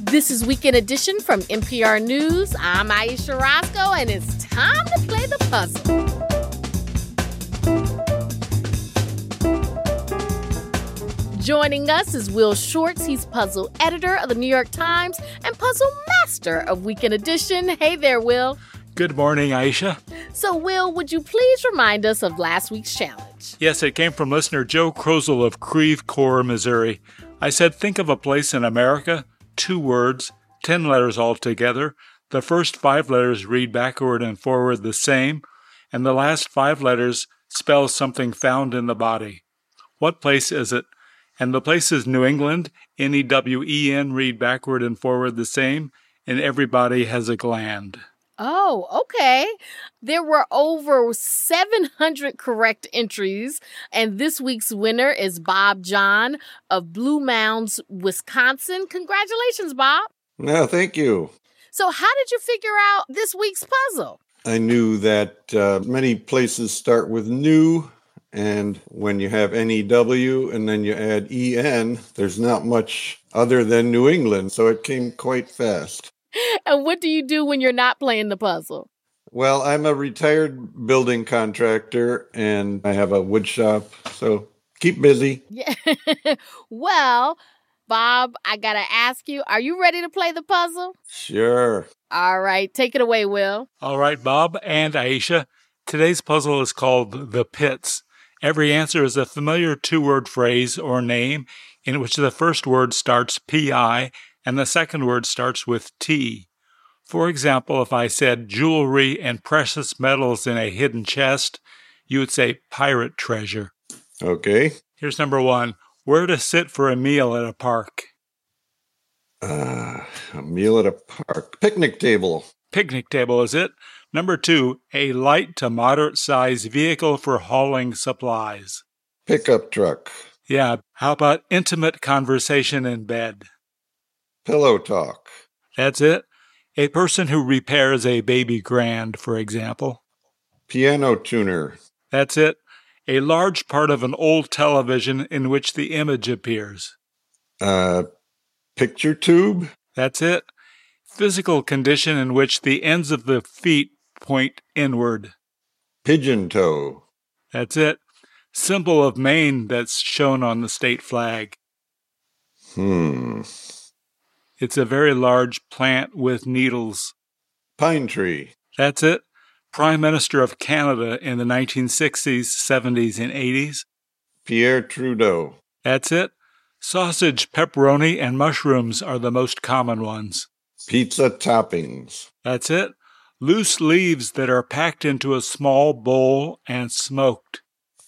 This is Weekend Edition from NPR News. I'm Aisha Roscoe, and it's time to play the puzzle. Joining us is Will Shortz. He's puzzle editor of the New York Times and puzzle master of Weekend Edition. Hey there, Will. Good morning, Aisha. So, Will, would you please remind us of last week's challenge? Yes, it came from listener Joe Crozel of Creve Coeur, Missouri. I said, think of a place in America, 2 words, 10 letters altogether. The first 5 letters read backward and forward the same, and the last 5 letters spell something found in the body. What place is it? And the place is New England, N-E-W-E-N, read backward and forward the same, and everybody has a gland. Oh, okay. There were over 700 correct entries, and this week's winner is Bob John of Blue Mounds, Wisconsin. Congratulations, Bob. No, thank you. So how did you figure out this week's puzzle? I knew that many places start with new, and when you have N-E-W and then you add E-N, there's not much other than New England, so it came quite fast. And what do you do when you're not playing the puzzle? Well, I'm a retired building contractor, and I have a wood shop, so keep busy. Yeah. Well, Bob, I got to ask you, are you ready to play the puzzle? Sure. All right, take it away, Will. All right, Bob and Aisha. Today's puzzle is called The Pits. Every answer is a familiar 2-word phrase or name in which the first word starts P-I and the second word starts with T. For example, if I said jewelry and precious metals in a hidden chest, you would say pirate treasure. Okay. Here's number 1. Where to sit for a meal at a park? A meal at a park. Picnic table. Picnic table is it. Number 2, a light to moderate size vehicle for hauling supplies. Pickup truck. Yeah, how about intimate conversation in bed? Pillow talk. That's it. A person who repairs a baby grand, for example. Piano tuner. That's it. A large part of an old television in which the image appears. Picture tube. That's it. Physical condition in which the ends of the feet point inward. Pigeon toe. That's it. Symbol of Maine that's shown on the state flag. It's a very large plant with needles. Pine tree. That's it. Prime Minister of Canada in the 1960s, 70s, and 80s. Pierre Trudeau. That's it. Sausage, pepperoni, and mushrooms are the most common ones. Pizza toppings. That's it. Loose leaves that are packed into a small bowl and smoked.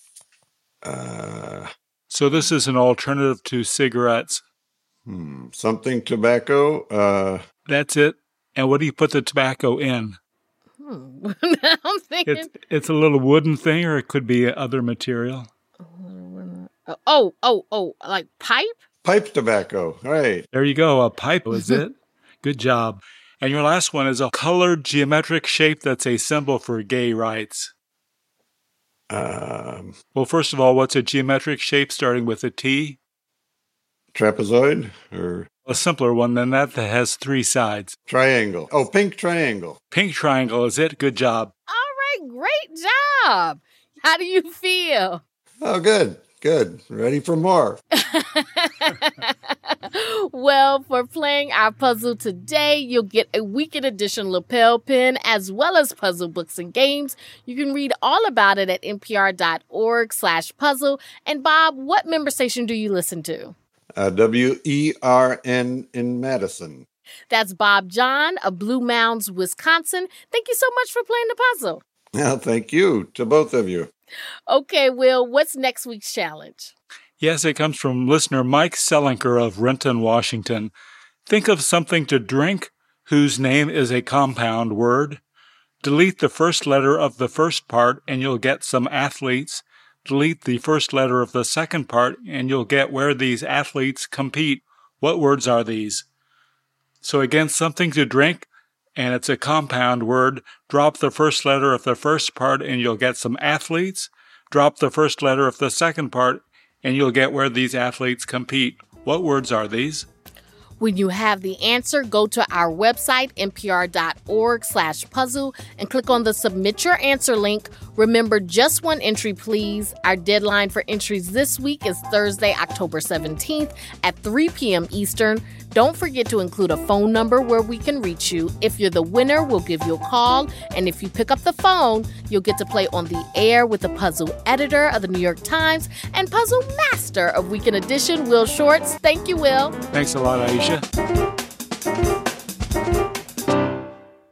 So this is an alternative to cigarettes. Something tobacco. That's it. And what do you put the tobacco in? I'm thinking. It's a little wooden thing, or it could be other material. Like pipe? Pipe tobacco. Right. There you go. A pipe is it. Good job. And your last one is a colored geometric shape that's a symbol for gay rights. Well, first of all, what's a geometric shape starting with a T? Trapezoid? Or a simpler one than that has 3 sides. Triangle. Oh, pink triangle. Pink triangle is it. Good job. All right, great job. How do you feel? Oh, good. Good. Ready for more. Well, for playing our puzzle today, you'll get a Weekend Edition lapel pin as well as puzzle books and games. You can read all about it at npr.org/puzzle. And Bob, what member station do you listen to? WERN in Madison. That's Bob John of Blue Mounds, Wisconsin. Thank you so much for playing the puzzle. Well, thank you to both of you. Okay, Will, what's next week's challenge? Yes, it comes from listener Mike Selinker of Renton, Washington. Think of something to drink whose name is a compound word. Delete the first letter of the first part and you'll get some athletes. Delete the first letter of the second part and you'll get where these athletes compete. What words are these? So again, something to drink, and it's a compound word. Drop the first letter of the first part and you'll get some athletes. Drop the first letter of the second part and you'll get where these athletes compete. What words are these? When you have the answer, go to our website, npr.org/puzzle, and click on the Submit Your Answer link. Remember, just one entry, please. Our deadline for entries this week is Thursday, October 17th at 3 p.m. Eastern. Don't forget to include a phone number where we can reach you. If you're the winner, we'll give you a call. And if you pick up the phone, you'll get to play on the air with the puzzle editor of the New York Times and puzzle master of Weekend Edition, Will Shortz. Thank you, Will. Thanks a lot, Aisha.